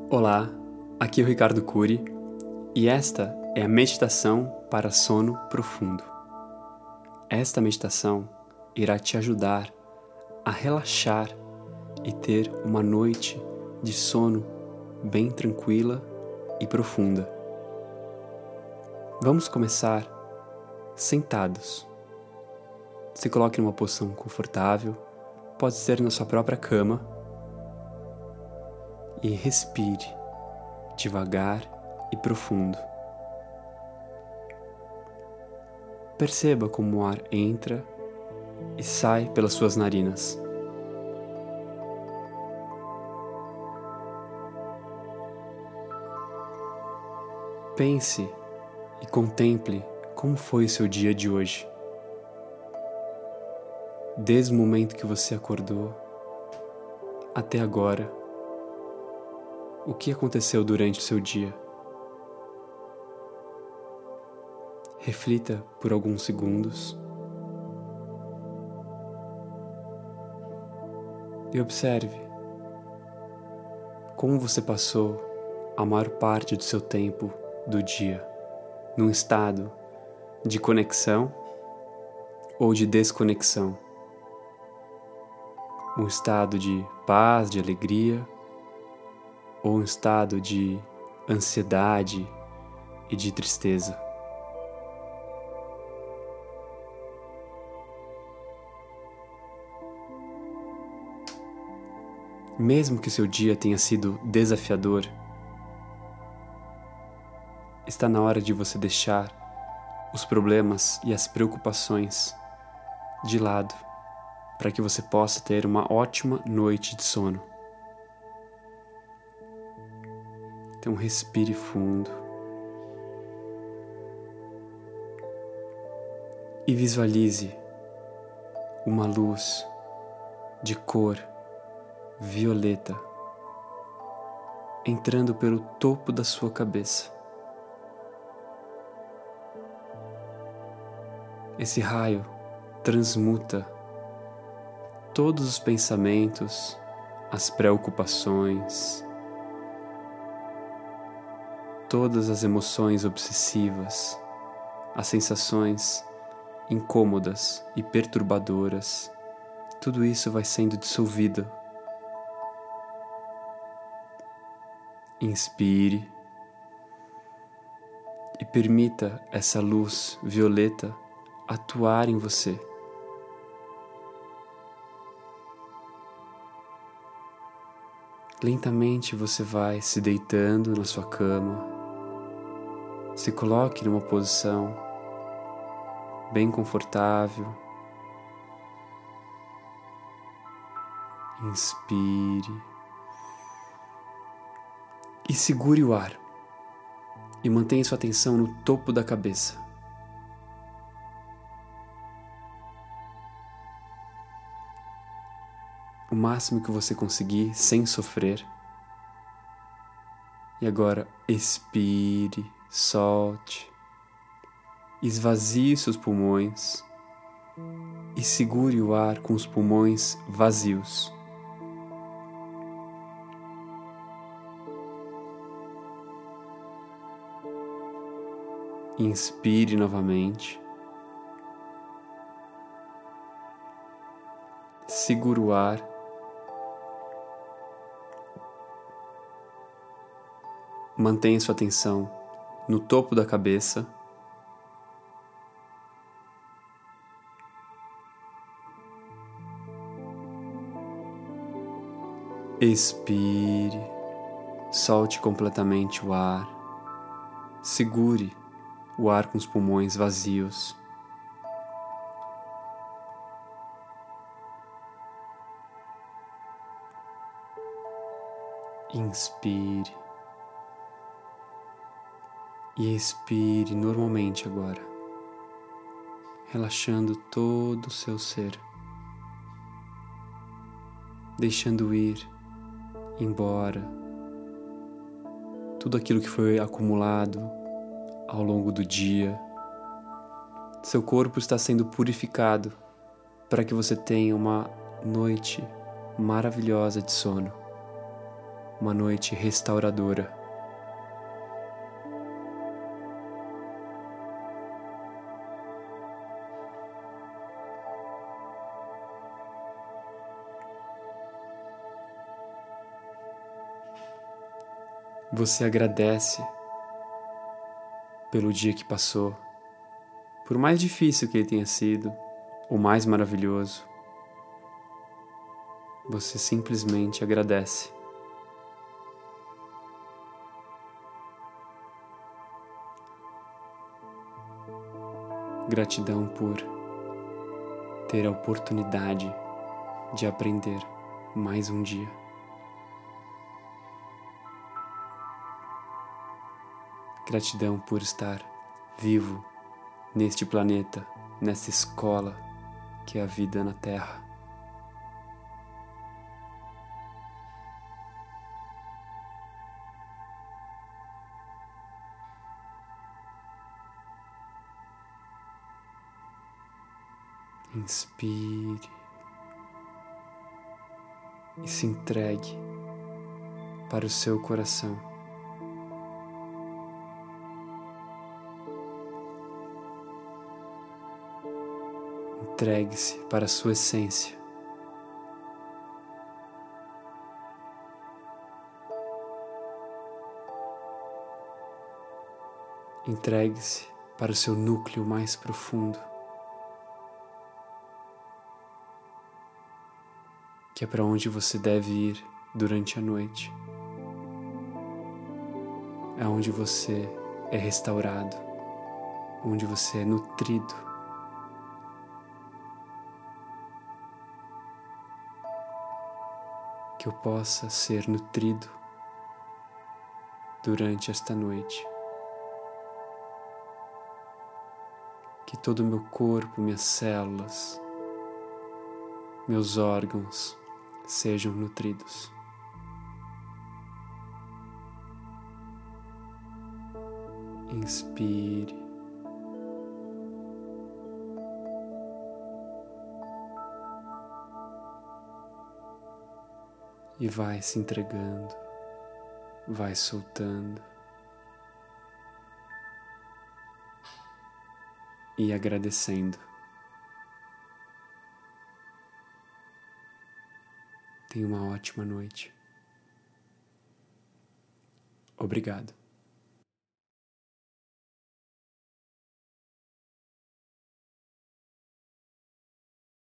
Olá, aqui é o Ricardo Cury e esta é a meditação para sono profundo. Esta meditação irá te ajudar a relaxar e ter uma noite de sono bem tranquila e profunda. Vamos começar sentados. Se coloque numa posição confortável, pode ser na sua própria cama, e respire devagar e profundo. Perceba como o ar entra e sai pelas suas narinas. Pense e contemple como foi o seu dia de hoje. Desde o momento que você acordou até agora, o que aconteceu durante o seu dia? Reflita por alguns segundos e observe como você passou a maior parte do seu tempo do dia num estado de conexão ou de desconexão, um estado de paz, de alegria, ou um estado de ansiedade e de tristeza. Mesmo que seu dia tenha sido desafiador, está na hora de você deixar os problemas e as preocupações de lado para que você possa ter uma ótima noite de sono. Então respire fundo e visualize uma luz de cor violeta entrando pelo topo da sua cabeça. Esse raio transmuta todos os pensamentos, as preocupações, todas as emoções obsessivas, as sensações incômodas e perturbadoras, tudo isso vai sendo dissolvido. Inspire e permita essa luz violeta atuar em você. Lentamente você vai se deitando na sua cama. Se coloque numa posição bem confortável. Inspire e segure o ar e mantenha sua atenção no topo da cabeça. O máximo que você conseguir sem sofrer. E agora expire, solte, esvazie seus pulmões e segure o ar com os pulmões vazios. Inspire novamente. Segura o ar. Mantenha sua atenção no topo da cabeça. Expire, solte completamente o ar. Segure o ar com os pulmões vazios. Inspire e expire normalmente agora, relaxando todo o seu ser, deixando ir embora tudo aquilo que foi acumulado ao longo do dia. Seu corpo está sendo purificado para que você tenha uma noite maravilhosa de sono. uma noite restauradora. Você agradece pelo dia que passou, por mais difícil que ele tenha sido, ou mais maravilhoso. Você simplesmente agradece. Gratidão por ter a oportunidade de aprender mais um dia. Gratidão por estar vivo neste planeta, nessa escola que é a vida na Terra. Inspire e se entregue para o seu coração. Entregue-se para a sua essência. Entregue-se para o seu núcleo mais profundo, que é para onde você deve ir durante a noite. É onde você é restaurado, onde você é nutrido. Que eu possa ser nutrido durante esta noite. Que todo o meu corpo, minhas células, meus órgãos sejam nutridos. Inspire. E vai se entregando, vai soltando e agradecendo. Tenha uma ótima noite. Obrigado.